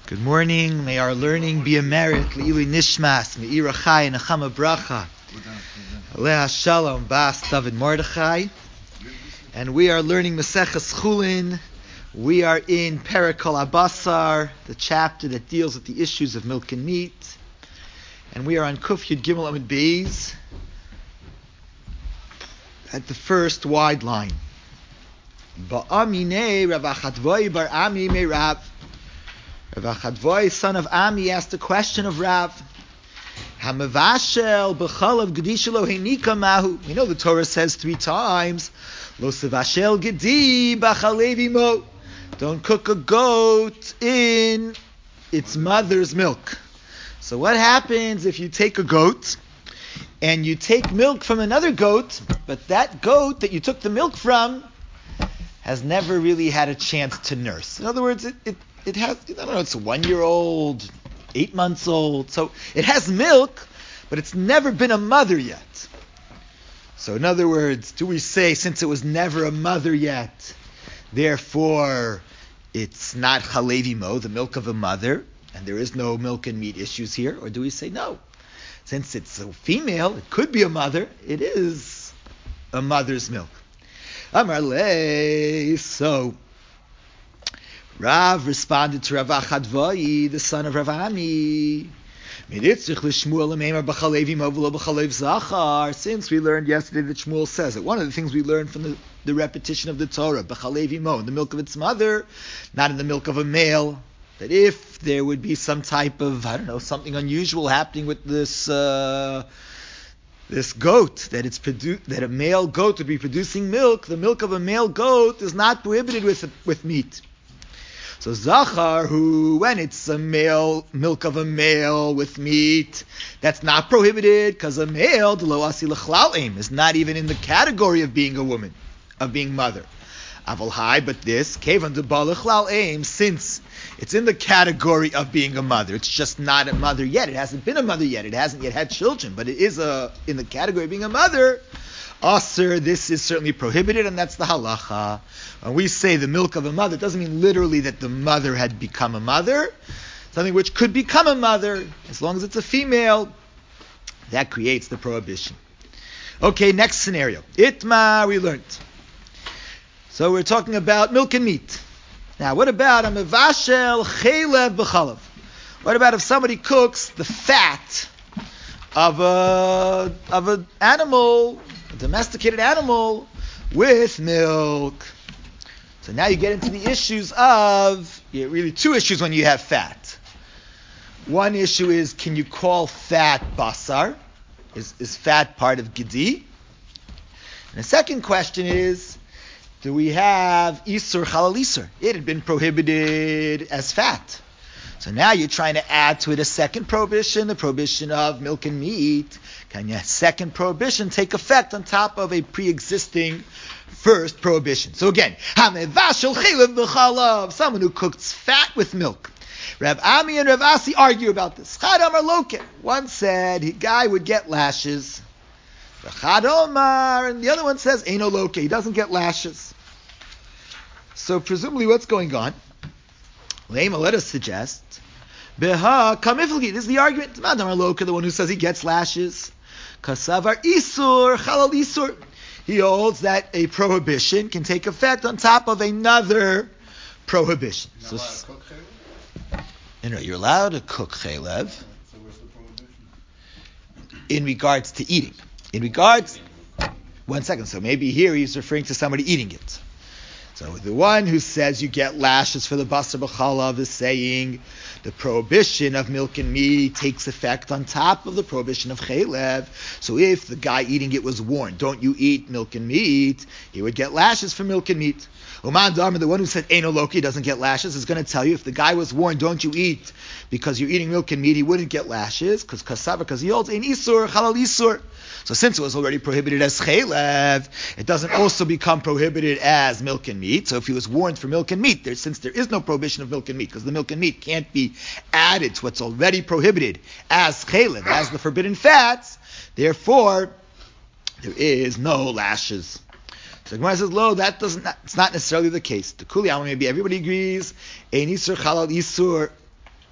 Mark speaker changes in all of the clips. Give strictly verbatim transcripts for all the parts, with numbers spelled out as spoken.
Speaker 1: Good morning. May our learning be a merit. Le'ili nishmas, me'ira chai, nechama bracha. Aleh shalom, bas David Mordechai. And we are learning Maseches Chulin. We are in Perikol Abasar, the chapter that deals with the issues of milk and meat. And we are on Kuf Yud Gimel Amud Beis, at the first wide line. Ba'amine Rav Achadvoi bar Ami me Rav. Rav Achadvoi, son of Ami, asked a question of Rav. Hamavashel b'chalav gedishalo heinika mahu. We know the Torah says three times, Lo sevashel gedi b'chalevi mo. Don't cook a goat in its mother's milk. So what happens if you take a goat and you take milk from another goat, but that goat that you took the milk from has never really had a chance to nurse? In other words, it, it, it has, I don't know, it's a one-year-old, eight months old, so it has milk, but it's never been a mother yet. So in other words, do we say, since it was never a mother yet, therefore it's not chalevi mo, the milk of a mother, and there is no milk and meat issues here? Or do we say no? Since it's a female, it could be a mother, it is a mother's milk. Amar le, so Rav responded to Rav Achadvoi, the son of Rav Ami. Since we learned yesterday that Shmuel says it, one of the things we learned from the, the repetition of the Torah, b'chalevi mo, in the milk of its mother, not in the milk of a male, that if there would be some type of, I don't know, something unusual happening with this uh, this goat, that it's produ- that a male goat would be producing milk, the milk of a male goat is not prohibited with with meat. So Zachar, who, when it's a male, milk of a male with meat, that's not prohibited, because a male, d'lo asi l'chlalim, is not even in the category of being a woman, of being mother. Aval hai, but this, kevan d'ba l'chlalim, since it's in the category of being a mother, it's just not a mother yet, it hasn't been a mother yet, it hasn't yet had children, but it is a in the category of being a mother, Aser, this is certainly prohibited, and that's the halacha. When we say the milk of a mother, it doesn't mean literally that the mother had become a mother. Something which could become a mother, as long as it's a female, that creates the prohibition. Okay, next scenario. Itma, we learned. So we're talking about milk and meat. Now, what about a mevashel chelev b'chalav? What about if somebody cooks the fat of a of an animal, a domesticated animal, with milk? So now you get into the issues of, yeah, really two issues when you have fat. One issue is, can you call fat basar? Is, is fat part of gedi? And the second question is, do we have isur halal isur? It had been prohibited as fat. So now you're trying to add to it a second prohibition, the prohibition of milk and meat. Can your second prohibition take effect on top of a pre-existing first prohibition? So again, someone who cooks fat with milk. Rav Ami and Rav Asi argue about this. Chad Amar Loke. One said a guy would get lashes. Chad Omar, and the other one says Eino Loke. He doesn't get lashes. So presumably what's going on? Lema, let us suggest. Beha kamiflgi. This is the argument. Amar Loke, the one who says he gets lashes. Kasavar isur halal isur. He holds that a prohibition can take effect on top of another prohibition.
Speaker 2: You're
Speaker 1: so,
Speaker 2: allowed to cook chaylev?
Speaker 1: You know, you're allowed to cook chaylev.
Speaker 2: So where's the prohibition?
Speaker 1: In regards to eating. In regards, one second. So maybe here he's referring to somebody eating it. So the one who says you get lashes for the basar b'chalav is saying the prohibition of milk and meat takes effect on top of the prohibition of chaylev. So if the guy eating it was warned, don't you eat milk and meat, he would get lashes for milk and meat. Uman Dharma, the one who said Eino Loki doesn't get lashes, is going to tell you if the guy was warned, don't you eat because you're eating milk and meat, he wouldn't get lashes, because kasava, because he holds ein isur, halal isur. So since it was already prohibited as chaylev, it doesn't also become prohibited as milk and meat. So if he was warned for milk and meat, there, since there is no prohibition of milk and meat, because the milk and meat can't be added to what's already prohibited as chaylev, as the forbidden fats, therefore there is no lashes. So Gemara says, "Lo, that doesn't. It's not necessarily the case. The Kuli Alma, maybe everybody agrees. Ein isur chalal isur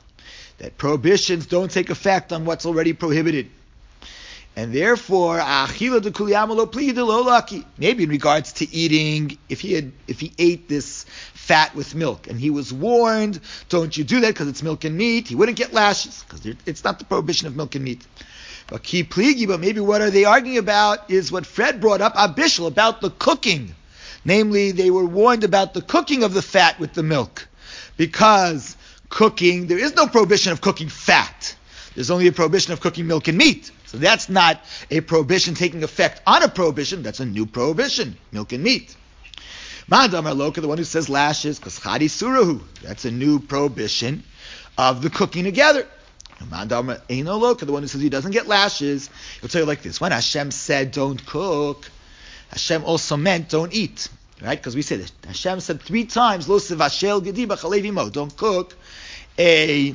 Speaker 1: that prohibitions don't take effect on what's already prohibited. And therefore, achila de kuliyama lo pligi de lo laki. Maybe in regards to eating, if he had, if he ate this fat with milk, and he was warned, don't you do that because it's milk and meat, he wouldn't get lashes because it's not the prohibition of milk and meat. But ki pligi, but maybe what are they arguing about is what Fred brought up, abishal, about the cooking. Namely, they were warned about the cooking of the fat with the milk, because cooking, there is no prohibition of cooking fat. There's only a prohibition of cooking milk and meat. So that's not a prohibition taking effect on a prohibition. That's a new prohibition, milk and meat. Ma'adamar Loka, the one who says lashes, because chadi surahu, that's a new prohibition of the cooking together. Ma'adamar Eino Loka, the one who says he doesn't get lashes, he'll tell you like this: when Hashem said don't cook, Hashem also meant don't eat, right? Because we said it. Hashem said three times, Lo sevashel gedi b'chalev imo, don't cook a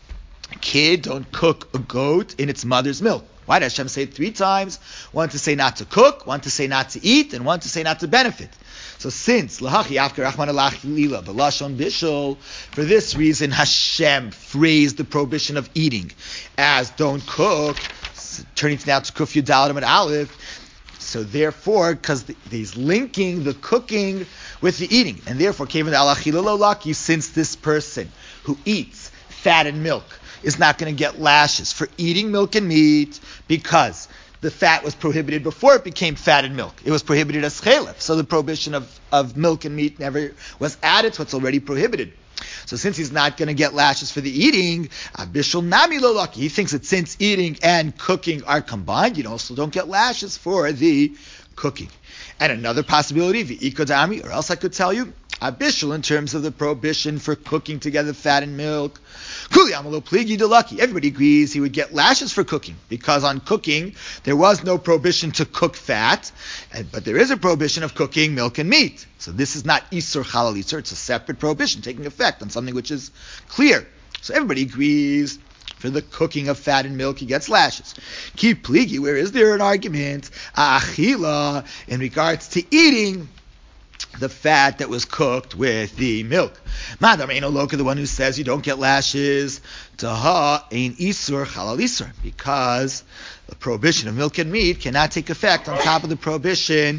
Speaker 1: kid, don't cook a goat in its mother's milk. Why did Hashem say it three times? One to say not to cook, one to say not to eat, and one to say not to benefit. So since lahachi after Rahman alach lila b'lashon bishul, for this reason Hashem phrased the prohibition of eating as don't cook, turning now to kuf yud and aleph. So therefore, because he's linking the cooking with the eating, and therefore kevan alachila lo laki, since this person who eats fat and milk is not going to get lashes for eating milk and meat, because the fat was prohibited before it became fat and milk. It was prohibited as chelef. So the prohibition of, of milk and meat never was added to what's already prohibited. So since he's not going to get lashes for the eating, abishul nami lo laki, he thinks that since eating and cooking are combined, you also don't get lashes for the cooking. And another possibility, v'ikodami, or else I could tell you, abishul, in terms of the prohibition for cooking together fat and milk, kuliyamalo pligi de lucky. Everybody agrees he would get lashes for cooking, because on cooking there was no prohibition to cook fat, and, but there is a prohibition of cooking milk and meat. So this is not isur halal isur; it's a separate prohibition taking effect on something which is clear. So everybody agrees for the cooking of fat and milk he gets lashes. Ki pligi, where is there an argument? Achila, in regards to eating the fat that was cooked with the milk. Madam Eino Loka, the one who says you don't get lashes, Taha ein isur halal isur, because the prohibition of milk and meat cannot take effect on top of the prohibition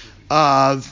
Speaker 1: of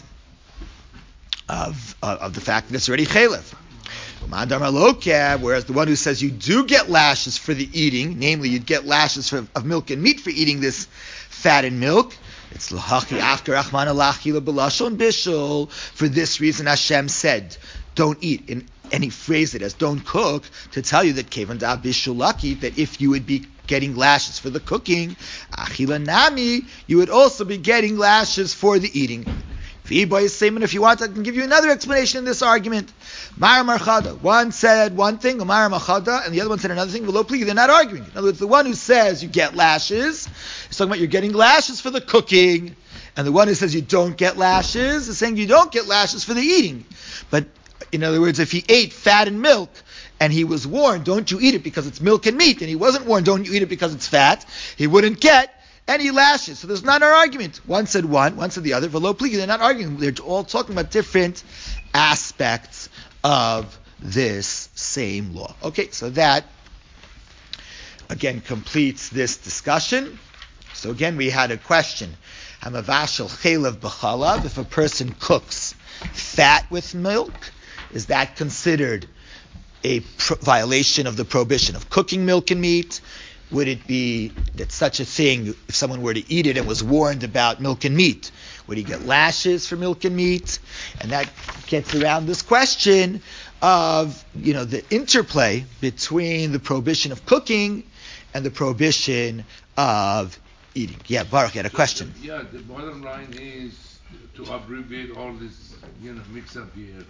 Speaker 1: of of, of the fact that it's already chelef. Madam Loka, whereas the one who says you do get lashes for the eating, namely you'd get lashes for, of milk and meat for eating this fat and milk, it's lahachi after Rahman alachila b'lashon bishul. For this reason, Hashem said, "Don't eat," and, and he phrased it as "don't cook" to tell you that kevan da bishul laki, that if you would be getting lashes for the cooking, achila nami, you would also be getting lashes for the eating. If you want, I can give you another explanation in this argument. Mar marchada. One said one thing, Mar marchada, and the other one said another thing. They're not arguing. In other words, the one who says you get lashes is talking about you're getting lashes for the cooking, and the one who says you don't get lashes is saying you don't get lashes for the eating. But in other words, if he ate fat and milk, and he was warned, don't you eat it because it's milk and meat, and he wasn't warned, don't you eat it because it's fat, he wouldn't get any lashes. So there's not an argument. One said one, one said the other. V'lo pligi, they're not arguing. They're all talking about different aspects of this same law. Okay, so that again completes this discussion. So again, we had a question: Hamavashel chelav b'chalav. If a person cooks fat with milk, is that considered a pro- violation of the prohibition of cooking milk and meat? Would it be that such a thing, if someone were to eat it and was warned about milk and meat, would he get lashes for milk and meat? And that gets around this question of, you know, the interplay between the prohibition of cooking and the prohibition of eating. Yeah, Baruch, you had a question.
Speaker 3: Yeah, the bottom line is to abbreviate all this, you know, mix up here.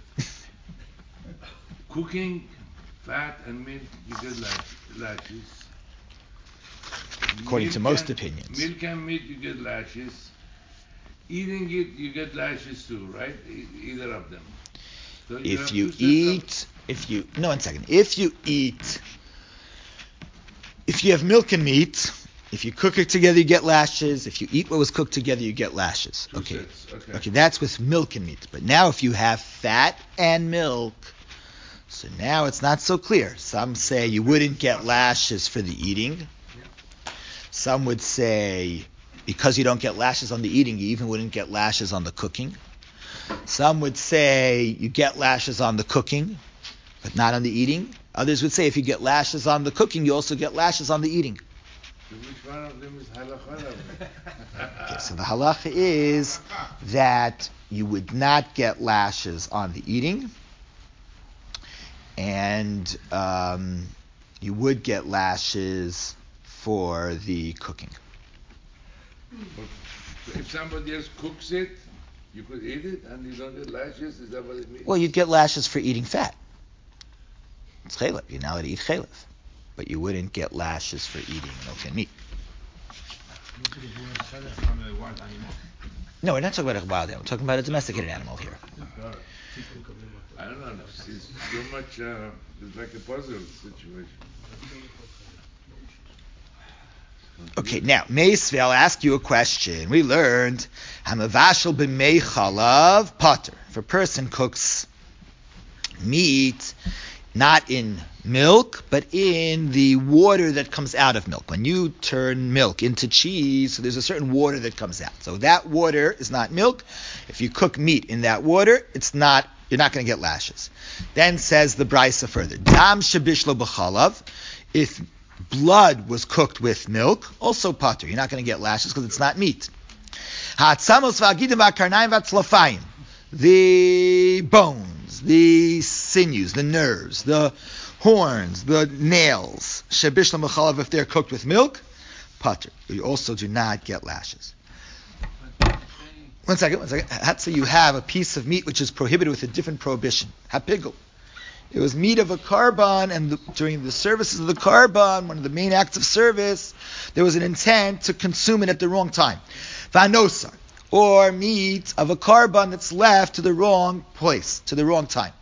Speaker 3: Cooking, fat and meat, you get lash, lashes.
Speaker 1: According
Speaker 3: milk
Speaker 1: to most
Speaker 3: and,
Speaker 1: opinions.
Speaker 3: Milk and meat, you get lashes. Eating it, you get lashes too, right? E- either of them. So you
Speaker 1: if you eat, if you, no, one second. If you eat, if you have milk and meat, if you cook it together, you get lashes. If you eat what was cooked together, you get lashes.
Speaker 3: Two
Speaker 1: Okay.
Speaker 3: sets, okay.
Speaker 1: Okay, that's with milk and meat. But now if you have fat and milk, So now it's not so clear. Some say you wouldn't get lashes for the eating. Some would say because you don't get lashes on the eating, you even wouldn't get lashes on the cooking. Some would say you get lashes on the cooking, but not on the eating. Others would say if you get lashes on the cooking, you also get lashes on the eating.
Speaker 3: Which one of them is halacha?
Speaker 1: Okay, so the halacha is that you would not get lashes on the eating, and um, you would get lashes for the cooking.
Speaker 3: But if somebody else cooks it, you could eat it and you don't get lashes? Is that what it means?
Speaker 1: Well, you'd get lashes for eating fat. It's chalev. You're not allowed to eat chalev. But you wouldn't get lashes for eating milk and meat. No, we're not talking about a wild animal. We're talking about a domesticated animal here.
Speaker 3: I don't know. It's so much, uh, it's like a puzzle situation.
Speaker 1: Okay, now, Meisve, I'll ask you a question. We learned, Hamavashal b'mei chalav pater. If a person cooks meat, not in milk, but in the water that comes out of milk. When you turn milk into cheese, so there's a certain water that comes out. So that water is not milk. If you cook meat in that water, it's not. You're not going to get lashes. Then says the Brisa further, Dam shebishlo b'chalav. If blood was cooked with milk, also pater. You're not going to get lashes because it's not meat. Ha'atzamos v'agidim v'akarnayim v'atzlafayim. The bones, the sinews, the nerves, the horns, the nails, shebishla mechalav, if they're cooked with milk, pater. You also do not get lashes. One second, one second. Let's say you have a piece of meat which is prohibited with a different prohibition. Hapigel. It was meat of a carbon, and the, during the services of the carbon, one of the main acts of service, there was an intent to consume it at the wrong time. Vanosar. Or meat of a carbon that's left to the wrong place, to the wrong time.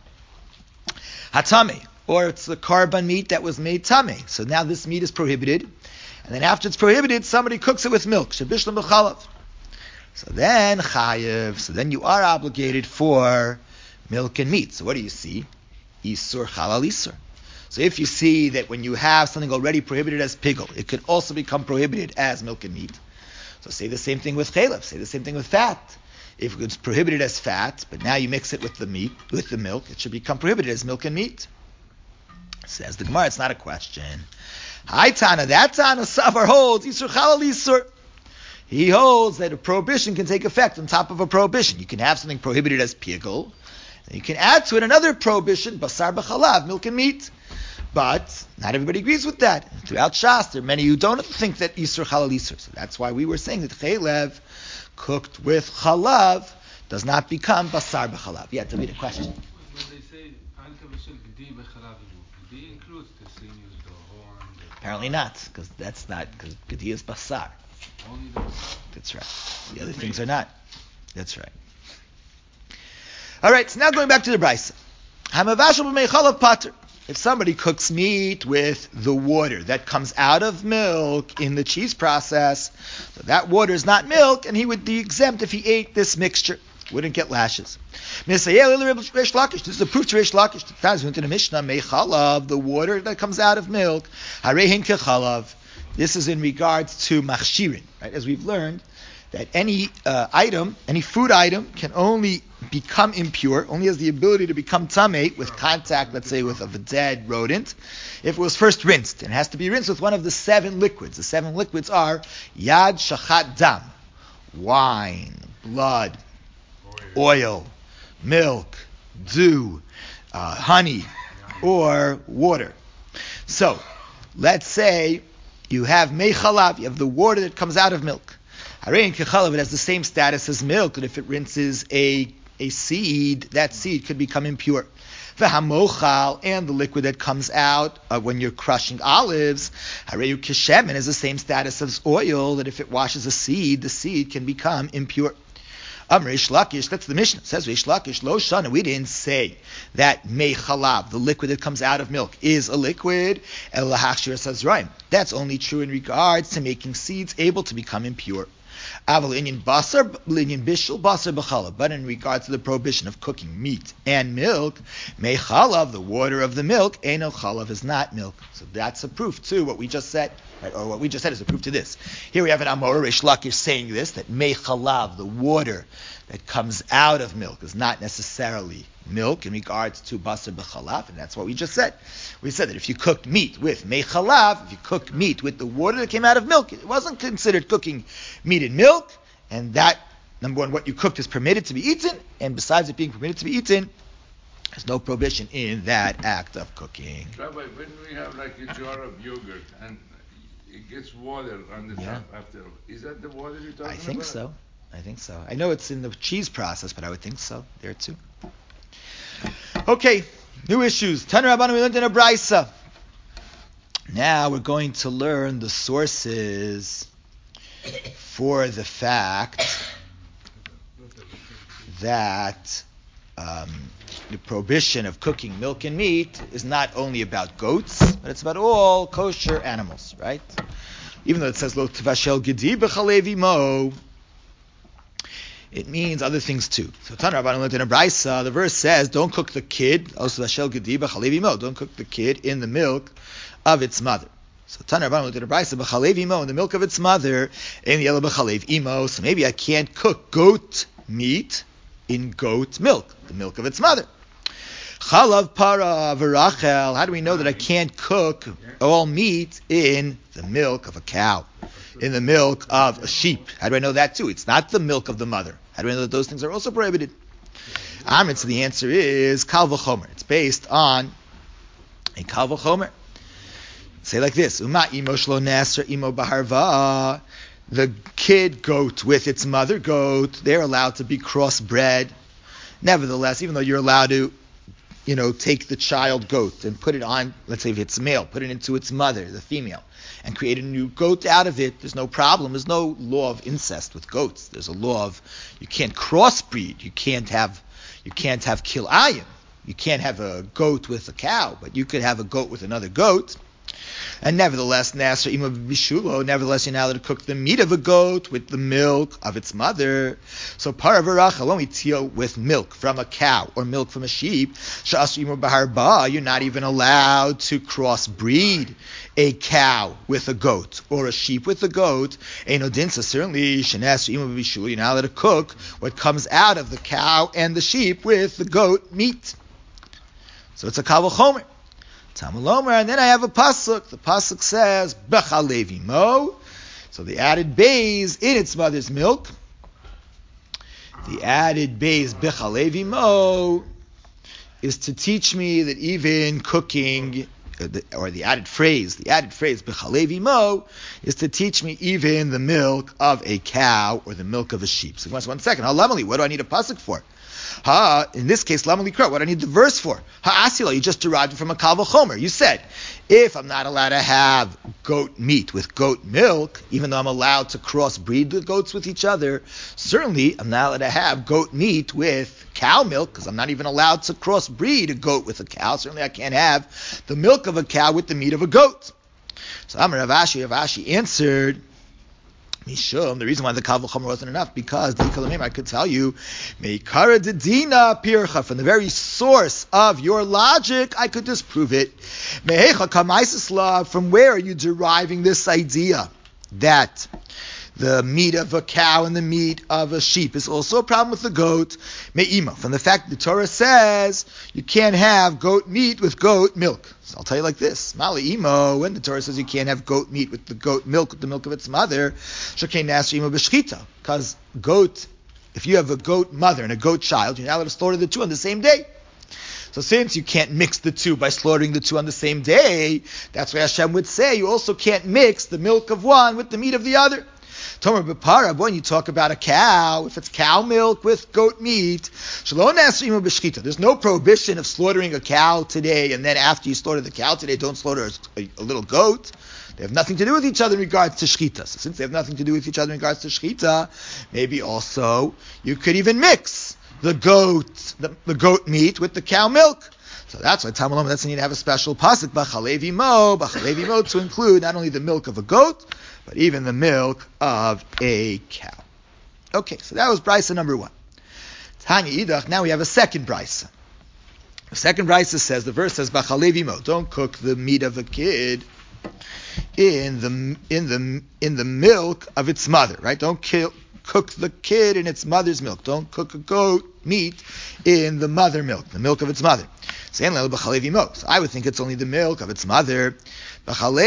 Speaker 1: Hatame, or it's the carbon meat that was made tame. So now this meat is prohibited, and then after it's prohibited, somebody cooks it with milk. Shebishlam b'chalav. So then chayev. So then you are obligated for milk and meat. So what do you see? Isur halal isur. So if you see that when you have something already prohibited as pigel, it could also become prohibited as milk and meat. So say the same thing with chalev. Say the same thing with fat. If it's prohibited as fat, but now you mix it with the meat, with the milk, it should become prohibited as milk and meat. Says the Gemara, it's not a question. Hi Tana, that Tana Savar holds Isur Chalal Isur. He holds that a prohibition can take effect on top of a prohibition. You can have something prohibited as pigel, and you can add to it another prohibition, basar b'chalav, milk and meat. But not everybody agrees with that. Throughout Shas, there are many who don't think that Yisur Chalal Yisur. So that's why we were saying that chalev cooked with chalav does not become basar b'chalav. Yeah, to read a question.
Speaker 4: When they say al kavashel gdi b'chalav, gdi includes the sinews, the horn. The
Speaker 1: Apparently not, because that's not, because gdi is basar.
Speaker 4: Only the basar?
Speaker 1: That's right. The other things are not. That's right. All right, so now going back to the Brisa. Hamavashal b'mei chalav pater. If somebody cooks meat with the water that comes out of milk in the cheese process, so that water is not milk, and he would be exempt if he ate this mixture. Wouldn't get lashes. This is a proof to Reish Lakish. It says into the Mishnah, mei chalav, the water that comes out of milk, harehin kechalav. This is in regards to machshirin, right? As we've learned, that any uh, item, any food item, can only become impure, only has the ability to become tamei with contact, let's say, with a dead rodent, if it was first rinsed. And it has to be rinsed with one of the seven liquids. The seven liquids are yad shachat dam, wine, blood, oil, milk, dew, uh, honey, or water. So, let's say you have mei chalav, you have the water that comes out of milk. Harein kechalav, it has the same status as milk, and if it rinses a, a seed, that seed could become impure. V'hamochal, and the liquid that comes out uh, when you're crushing olives, hareyu kishemen, has the same status as oil, that if it washes a seed, the seed can become impure. Am Reish Lakish, that's the Mishnah. It says Reish Lakish, lo shana. We didn't say that mei chalav, the liquid that comes out of milk, is a liquid. El lahachshir sazraim. That's only true in regards to making seeds able to become impure. Aval inyan basar, inyan bishul basar b'chalav. But in regards to the prohibition of cooking meat and milk, may chalav, the water of the milk, eno chalav is not milk. So that's a proof to what we just said, right? Or what we just said is a proof to this. Here we have an Amora Rish Lakish saying this, that may chalav, the water that comes out of milk, is not necessarily milk in regards to basar b'chalav, and that's what we just said. We said that if you cooked meat with mei chalav, if you cook meat with the water that came out of milk, it wasn't considered cooking meat in milk, and that, number one, what you cooked is permitted to be eaten, and besides it being permitted to be eaten, there's no prohibition in that act of cooking.
Speaker 3: Rabbi, when we have like a jar of yogurt and it gets water on the
Speaker 1: Yeah.
Speaker 3: top after, is that the water you're talking about?
Speaker 1: I think so. I think so. I know it's in the cheese process, but I would think so there too. Okay, new issues. Tana Rabbanu, we learned in a brisa. Now we're going to learn the sources for the fact that um, the prohibition of cooking milk and meat is not only about goats, but it's about all kosher animals, right? Even though it says lo tevashel gedi b'chalev imo, it means other things too. So Tana Rabbanan learned in a brisa, the verse says, don't cook the kid, also tevashel gedi b'chalev imo, don't cook the kid in the milk of its mother. So Tana Rabbanan learned in a brisa, b'chalev imo, in the milk of its mother, in the yellow b'chalev imo, so maybe I can't cook goat meat in goat milk, the milk of its mother. Chalav para v'rachel, how do we know that I can't cook all meat in the milk of a cow, in the milk of a sheep? How do I know that too? It's not the milk of the mother. How do I know that those things are also prohibited? Amrit, so the answer is kal v'chomer. It's based on a kal v'chomer. Say like this: Uma imo shlo nasr imo baharva. The kid goat with its mother goat, they're allowed to be crossbred. Nevertheless, even though you're allowed to, you know, take the child goat and put it on, let's say if it's male, put it into its mother, the female, and create a new goat out of it, there's no problem. There's no law of incest with goats. There's a law of, you can't crossbreed. You can't have, you can't have kilayim. You can't have a goat with a cow, but you could have a goat with another goat. And nevertheless, Nasr Ima Bishulo, nevertheless, you're now allowed to cook the meat of a goat with the milk of its mother. So, Paravaracha, when we deal with milk from a cow or milk from a sheep, Shas Ima Baharba, you're not even allowed to crossbreed a cow with a goat or a sheep with a goat. Eino Dinsa, certainly, Shanas Ima Bishulo, you're not allowed to cook what comes out of the cow and the sheep with the goat meat. So, it's a Kal V'chomer. Tamalomer, and then I have a pasuk. The pasuk says bechalevi mo. So the added bays in its mother's milk. The added bays bechalevi mo is to teach me that even cooking, or the, or the added phrase, the added phrase bechalevi mo is to teach me even the milk of a cow or the milk of a sheep. So one second, halamali, what do I need a pasuk for? Ha, in this case, Lamali Kra, what do I need the verse for? Ha asila, you just derived it from a Kal V'chomer. You said, if I'm not allowed to have goat meat with goat milk, even though I'm allowed to crossbreed the goats with each other, certainly I'm not allowed to have goat meat with cow milk, because I'm not even allowed to crossbreed a goat with a cow. Certainly I can't have the milk of a cow with the meat of a goat. So Amar Rav Ashi, Rav Ashi answered, Mishum, the reason why the Kal V'chomer wasn't enough, because I could tell you, Meikara Dedina Pircha, from the very source of your logic, I could disprove it. Mehecha Kamaisaslav, from where are you deriving this idea that the meat of a cow and the meat of a sheep is also a problem with the goat? Me'ima, from the fact that the Torah says you can't have goat meat with goat milk. So I'll tell you like this. Mali imo, when the Torah says you can't have goat meat with the goat milk, with the milk of its mother, shokei nasr imo b'shchita. Because goat, if you have a goat mother and a goat child, you're not allowed to slaughter the two on the same day. So since you can't mix the two by slaughtering the two on the same day, that's why Hashem would say you also can't mix the milk of one with the meat of the other. Tomer b'para, when you talk about a cow, if it's cow milk with goat meat, shalom nasr imo b'shchita. There's no prohibition of slaughtering a cow today, and then after you slaughter the cow today, don't slaughter a, a little goat. They have nothing to do with each other in regards to shchita. So since they have nothing to do with each other in regards to shchita, maybe also you could even mix the goat, the, the goat meat with the cow milk. So that's why Tamalom, that's when you have a special pasuk, b'chalevi mo, b'chalevi mo, to include not only the milk of a goat, but even the milk of a cow. Okay, so that was brisa number one. Tanya Idach, now we have a second brisa. The second brisa says, the verse says, B'chalev imo, don't cook the meat of a kid in the in the in the milk of its mother, right? Don't kill, cook the kid in its mother's milk. Don't cook a goat meat in the mother milk, the milk of its mother. So I would think it's only the milk of its mother. How do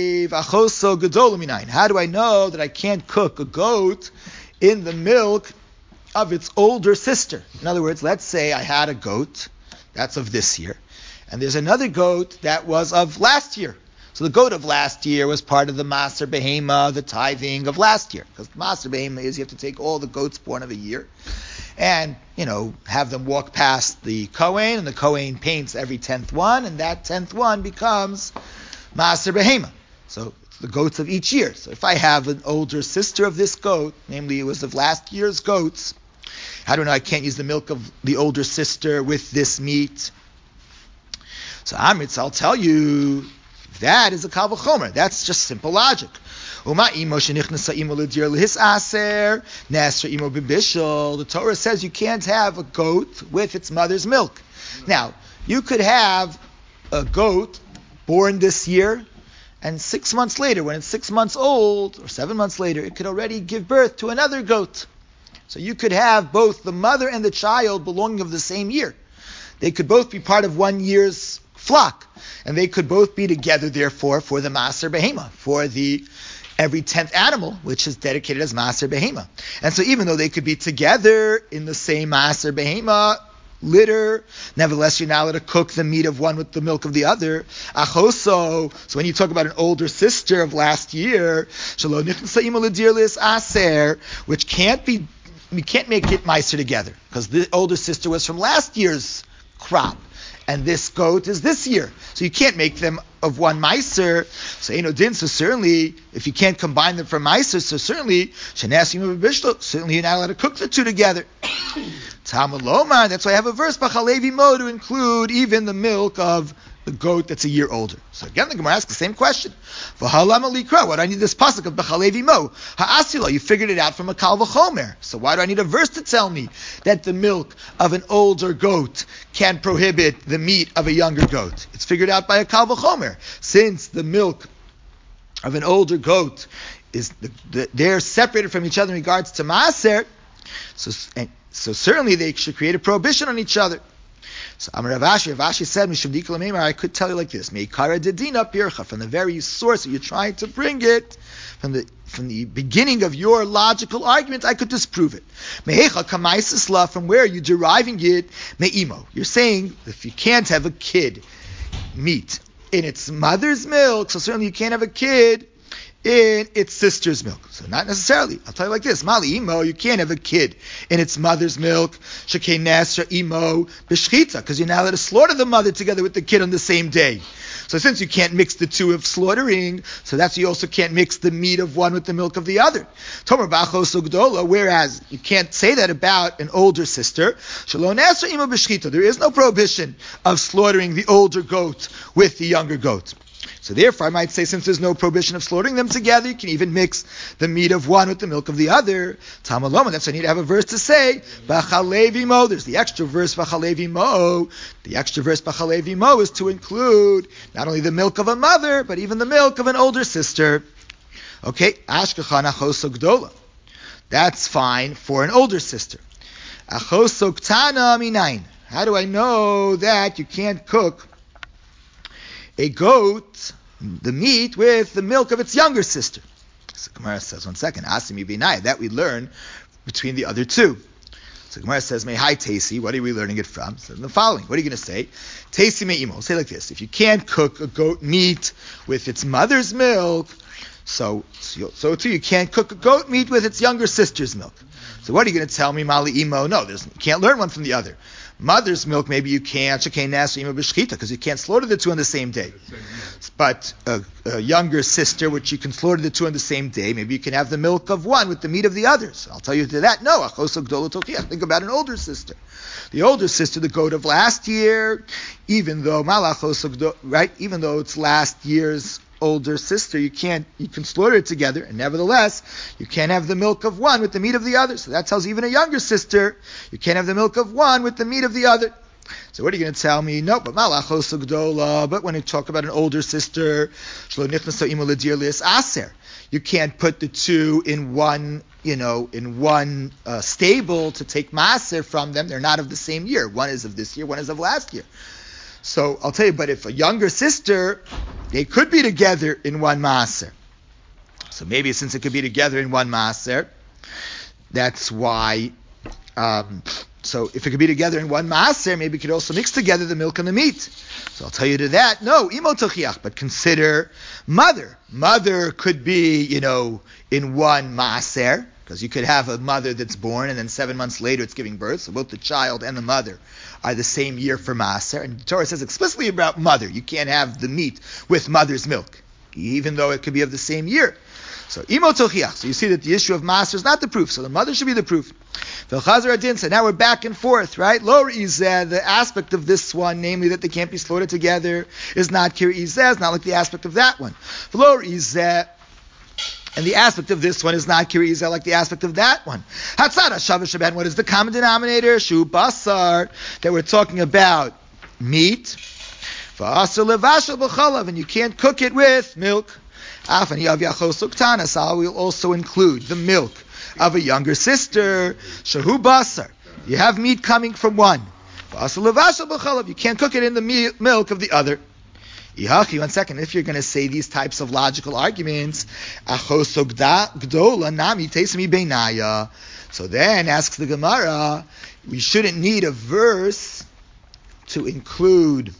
Speaker 1: I know that I can't cook a goat in the milk of its older sister? In other words, let's say I had a goat that's of this year, and there's another goat that was of last year. So the goat of last year was part of the Maser Behema, the tithing of last year. Because the Maser Behema is you have to take all the goats born of a year and, you know, have them walk past the Kohen, and the Kohen paints every tenth one, and that tenth one becomes Maser Behema. So it's the goats of each year. So if I have an older sister of this goat, namely it was of last year's goats, how do I know I can't use the milk of the older sister with this meat? So Amritz, I'll tell you, that is a kal v'chomer. That's just simple logic. The Torah says you can't have a goat with its mother's milk. Now, you could have a goat born this year, and six months later, when it's six months old, or seven months later, it could already give birth to another goat. So you could have both the mother and the child belonging of the same year. They could both be part of one year's flock, and they could both be together, therefore, for the Maser Behema, for the every tenth animal, which is dedicated as Maser Behema. And so even though they could be together in the same Maser Behema litter, nevertheless you're not allowed to cook the meat of one with the milk of the other. Achoso, so when you talk about an older sister of last year, which can't be, you can't make it Meiser together, because the older sister was from last year's crop, and this goat is this year. So you can't make them of one meiser. So you know, din. So certainly, if you can't combine them for meiser, so certainly, certainly you're not allowed to cook the two together. Talmud Lomar. That's why I have a verse B'chalev imo to include even the milk of the goat that's a year older. So again, the Gemara asks the same question. V'halama likra. Why do I need this pasuk of B'chalev imo? Ha'asila. You figured it out from a kal v'chomer. So why do I need a verse to tell me that the milk of an older goat can prohibit the meat of a younger goat? It's figured out by a kal v'chomer. Since the milk of an older goat is the, the, they're separated from each other in regards to maaser, so and, so certainly they should create a prohibition on each other. So Amar Rav Ashi, Rav Ashi said, I could tell you like this: Meikara dedina pircha, from the very source that you're trying to bring it, from the from the beginning of your logical argument, I could disprove it. Mehecha kamaisisla, from where you're deriving it, meimo. You're saying if you can't have a kid meat in its mother's milk, so certainly you can't have a kid in its sister's milk. So not necessarily. I'll tell you like this: Mali imo, you can't have a kid in its mother's milk. Shekei nasra imo b'shchita, because you're not allowed to slaughter the mother together with the kid on the same day. So since you can't mix the two of slaughtering, so that's you also can't mix the meat of one with the milk of the other. Tomer b'achos ugdola, whereas you can't say that about an older sister. Shalom nasra imo b'shchita. There is no prohibition of slaughtering the older goat with the younger goat. So therefore, I might say, since there's no prohibition of slaughtering them together, you can even mix the meat of one with the milk of the other. Tamaloma, that's why I need to have a verse to say, B'chalev imo. There's the extra verse, B'chalev imo. The extra verse, B'chalev imo, is to include not only the milk of a mother, but even the milk of an older sister. Okay, Ashkechan achos gdola. That's fine for an older sister. Achos ktana minayin. How do I know that you can't cook a goat, the meat, with the milk of its younger sister? So Gemara says, one second, Asimi Binai, that we learn between the other two. So Gemara says, May hi Tasi, what are we learning it from? So the following, what are you going to say? Tasi me imo, say like this: if you can't cook a goat meat with its mother's milk, so so, so too you can't cook a goat meat with its younger sister's milk. So what are you going to tell me, Mali imo? No, there's, you can't learn one from the other. Mother's milk, maybe you can't, because you can't slaughter the two on the same day. But a, a younger sister, which you can slaughter the two on the same day, maybe you can have the milk of one with the meat of the others. I'll tell you to that, no. Think about an older sister. The older sister, the goat of last year, even though right, even though it's last year's older sister, you can't, you can slaughter it together, and nevertheless, you can't have the milk of one with the meat of the other. So that tells even a younger sister, you can't have the milk of one with the meat of the other. So what are you going to tell me? No, but malachos gdola. But when you talk about an older sister, shlo nichnaso imo ledir lias aser, you can't put the two in one, you know, in one uh, stable to take maaser from them. They're not of the same year. One is of this year, one is of last year. So I'll tell you, but if a younger sister, they could be together in one maaser. So maybe since it could be together in one maaser, that's why. Um, so if it could be together in one maaser, maybe it could also mix together the milk and the meat. So I'll tell you to that, no, imo tochiach, but consider mother. Mother could be, you know, in one maaser, because you could have a mother that's born and then seven months later it's giving birth. So both the child and the mother are the same year for maaser. And the Torah says explicitly about mother, you can't have the meat with mother's milk, even though it could be of the same year. So imo tochiach. So you see that the issue of maaser is not the proof. So the mother should be the proof. V'chazar adin. So now we're back and forth, right? Lo izeh, the aspect of this one, namely that they can't be slaughtered together, is not kir izeh. It's not like the aspect of that one. Lo izeh. And the aspect of this one is not kir izeh like the aspect of that one. Hatzara shavash shaben. What is the common denominator? Shu basar. That we're talking about meat. V'asar levashal b'chalav. And you can't cook it with milk. We'll also include the milk of a younger sister. Shahu basar. You have meat coming from one. You can't cook it in the milk of the other. One second. If you're going to say these types of logical arguments, so then asks the Gemara, we shouldn't need a verse to include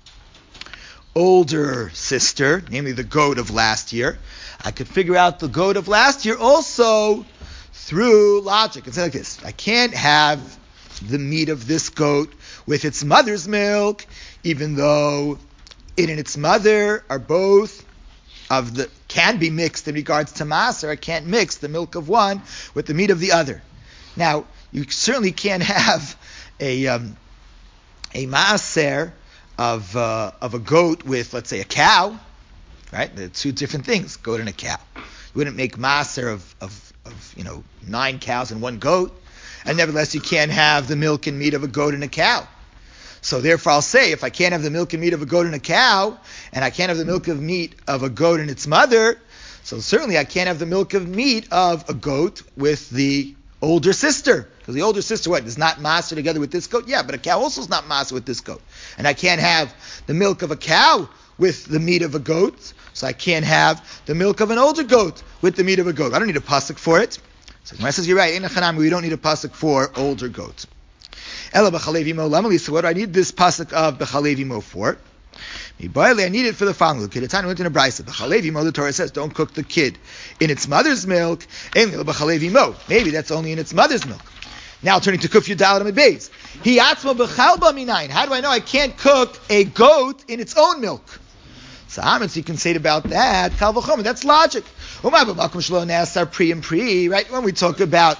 Speaker 1: older sister, namely the goat of last year. I could figure out the goat of last year also through logic. It's like this. I can't have the meat of this goat with its mother's milk, even though it and its mother are both of the, can be mixed in regards to maaser. I can't mix the milk of one with the meat of the other. Now, you certainly can't have a, um, a maaser of uh, of a goat with, let's say, a cow, right? They're two different things, goat and a cow. You wouldn't make maaser of, of, of, you know, nine cows and one goat, and nevertheless you can't have the milk and meat of a goat and a cow. So therefore I'll say, if I can't have the milk and meat of a goat and a cow, and I can't have the milk of meat of a goat and its mother, so certainly I can't have the milk of meat of a goat with the older sister. Because the older sister, what, is not maaser together with this goat? Yeah, but a cow also is not maaser with this goat. And I can't have the milk of a cow with the meat of a goat. So I can't have the milk of an older goat with the meat of a goat. I don't need a pasuk for it. So Gemara says, you're right, we don't need a pasuk for older goats. Ela b'chalevi mo lamali. So what do I need this pasuk of b'chalevi mo for? I need it for the following. Look, at time went in a brisa. B'chalevi mo, the Torah says, don't cook the kid in its mother's milk. B'chalevi mo. Maybe that's only in its mother's milk. Now turning to Kuf Yudal Amid Beis. Hi atzma b'chalba minayin. How do I know I can't cook a goat in its own milk? So you can say about that, kal v'chomer. That's logic. Pre and pre, right? When we talk about,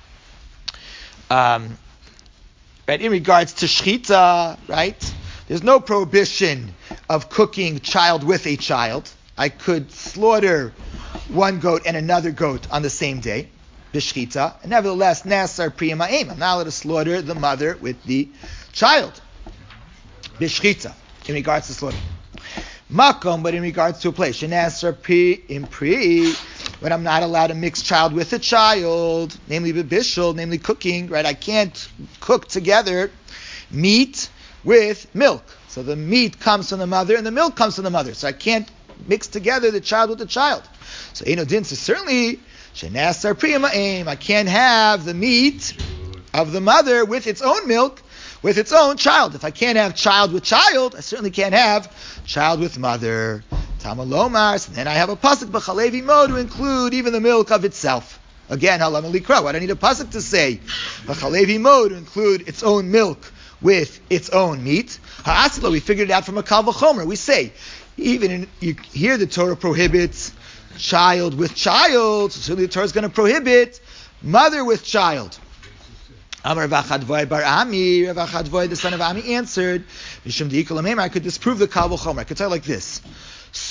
Speaker 1: um, right, in regards to shchita, right? There's no prohibition of cooking child with a child. I could slaughter one goat and another goat on the same day, b'shchita, and nevertheless, nasar priyam ha'em. I'm not allowed to slaughter the mother with the child, b'shchita, in regards to slaughter. Makom, but in regards to a place, shenasar priyam pri, when I'm not allowed to mix child with a child, namely b'bishul, namely cooking, right? I can't cook together meat with milk. So the meat comes from the mother and the milk comes from the mother. So I can't mix together the child with the child. So Eino Din says, certainly, Shenasar Priyam Ha'em, I can't have the meat of the mother with its own milk, with its own child. If I can't have child with child, I certainly can't have child with mother. Tamalomar, and then I have a pasuk b'chalevi mo to include even the milk of itself. Again, halam alikra. I don't need a pasuk to say b'chalevi mo to include its own milk with its own meat. Ha'asla, we figured it out from a kal v'chomer. We say, even in, you hear the Torah prohibits child with child, so certainly the Torah is going to prohibit mother with child. Amar Rav Achadvoi bar Ami, Rav Achadvoi, the son of Ami, answered, I could disprove the kal v'chomer. I could tell you like this.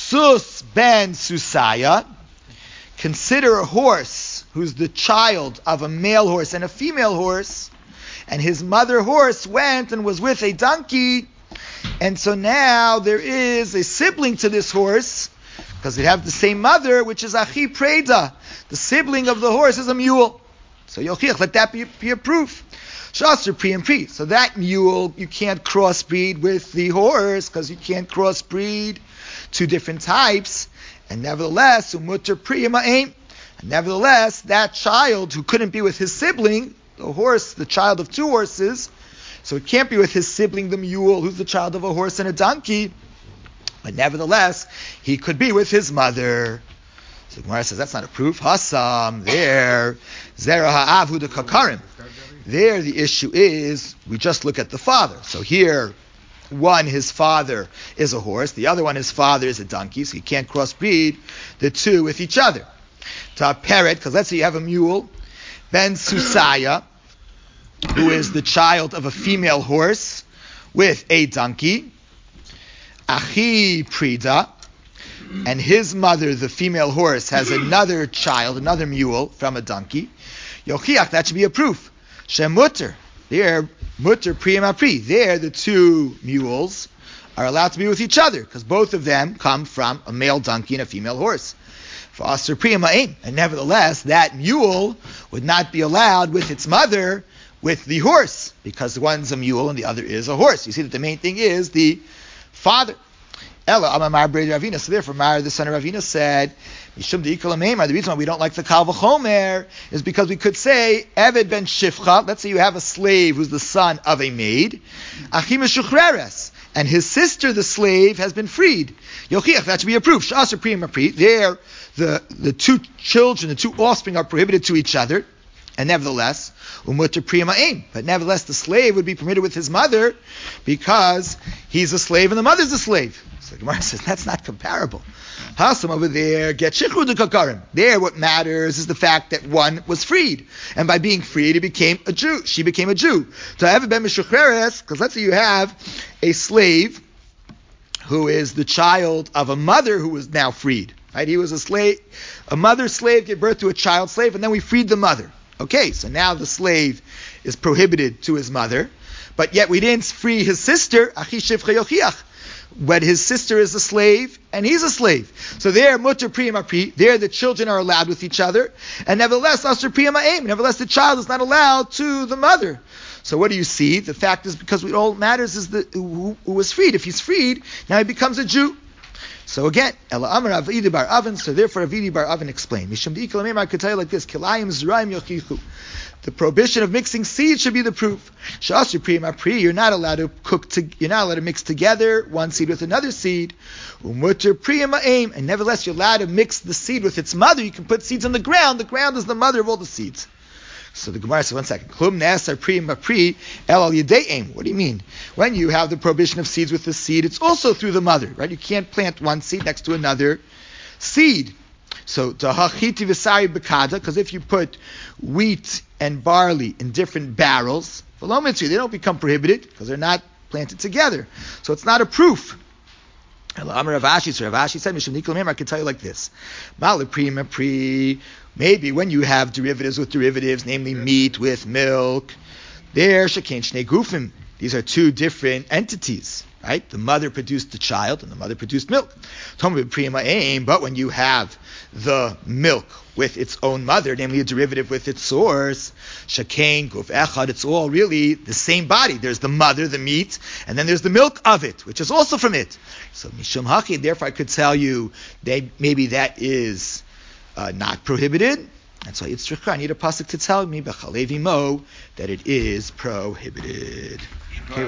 Speaker 1: Sus ben Susaya. Consider a horse who's the child of a male horse and a female horse, and his mother horse went and was with a donkey, and so now there is a sibling to this horse, because they have the same mother, which is Achi Preda. The sibling of the horse is a mule. So Yochiach, let that be, be a proof. Shasr Pri and Pri. So that mule, you can't crossbreed with the horse, because you can't crossbreed two different types. And nevertheless, Umutter Pri Ma'aim. And nevertheless, that child who couldn't be with his sibling, the horse, the child of two horses, so it can't be with his sibling, the mule, who's the child of a horse and a donkey. But nevertheless, he could be with his mother. So Gemara says that's not a proof. Hasam, there, Zera ha'avhu de kakarim. There the issue is, we just look at the father. So here, one, his father is a horse. The other one, his father is a donkey. So you can't crossbreed the two with each other. To parrot, because let's say you have a mule, Ben Susaya, who is the child of a female horse with a donkey. Achi Prida, and his mother, the female horse, has another child, another mule from a donkey. Yochiach, that should be a proof. Shem mutter, there, mutter priyam pri. There, the two mules are allowed to be with each other because both of them come from a male donkey and a female horse. For aser priyam ha'im, and nevertheless, that mule would not be allowed with its mother with the horse because one's a mule and the other is a horse. You see that the main thing is the father. Ella Amar Brei Ravina. So therefore, Mar, the son of Ravina, said, Mishum de'ikol amemar. The reason why we don't like the Kal V'chomer is because we could say Eved ben Shifcha. Let's say you have a slave who's the son of a maid, Achim Meshuchreres, and his sister, the slave, has been freed. Yochiach, that should be a proof. Sha'aser priyam pri. There, the the two children, the two offspring, are prohibited to each other. And nevertheless, umutter priyam ha'im. But nevertheless, the slave would be permitted with his mother because he's a slave and the mother's a slave. So Gemara says that's not comparable. Hasam over there, get shichru de kakarim. There, what matters is the fact that one was freed, and by being freed, he became a Jew. She became a Jew. So I have ben mishucheres, because let's say you have a slave who is the child of a mother who was now freed. Right? He was a slave, a mother slave gave birth to a child slave, and then we freed the mother. Okay, so now the slave is prohibited to his mother, but yet we didn't free his sister, Achi Shivcha Yochiach, when his sister is a slave and he's a slave. So there, mutter priyam pri, there the children are allowed with each other, and nevertheless, asur priyam ha'im, nevertheless the child is not allowed to the mother. So what do you see? The fact is because what all matters is the who, who was freed. If he's freed, now he becomes a Jew. So again, Ela Amar Avidi bar Avin, so therefore Avidi bar Avin explained. Mishum de'ikol amemar, I could tell you like this, Kilayim zraim yochichu. The prohibition of mixing seeds should be the proof. Shasri priyam pri, you're not allowed to cook to, you're not allowed to mix together one seed with another seed. Umutter priyam ha'im, and nevertheless you're allowed to mix the seed with its mother. You can put seeds on the ground. The ground is the mother of all the seeds. So the Gemara says, one second. Klum ne'asar priyam pri el al yadeim. What do you mean? When you have the prohibition of seeds with the seed, it's also through the mother, right? You can't plant one seed next to another seed. So tahachiti v'sari bekada, because if you put wheat and barley in different barrels, they don't become prohibited because they're not planted together. So it's not a proof. Rav Ashi said, I can tell you like this. Maybe when you have derivatives with derivatives, namely meat with milk, there shekain shnei gufim. These are two different entities, right? The mother produced the child and the mother produced milk. But when you have the milk with its own mother, namely a derivative with its source, shekain guf echad, it's all really the same body. There's the mother, the meat, and then there's the milk of it, which is also from it. So mishum haki, therefore I could tell you that maybe that is uh, not prohibited. And so it's I need a pasuk to tell me b'chalevi mo that it is prohibited.